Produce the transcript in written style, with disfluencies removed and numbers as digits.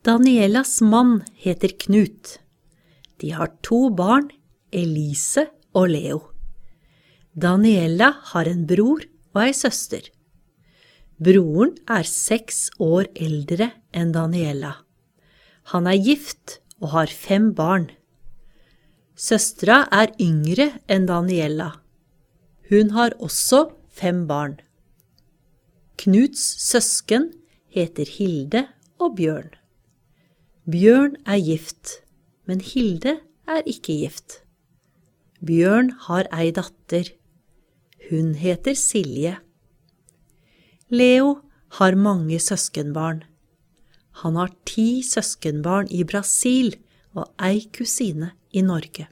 Danielas mann heter Knut. De har 2 barn, Elise og Leo. Daniela har en bror og ei søster. Broren er 6 år eldre enn Daniela. Han er gift og har 5 barn. Søstra er yngre enn Daniela. Hun har også 5 barn. Knuts søsken heter Hilde og Bjørn. Bjørn er gift, men Hilde er ikke gift. Bjørn har ei datter. Hun heter Silje. Leo har mange søskenbarn. Han har 10 søskenbarn i Brasil og ei kusine i Norge.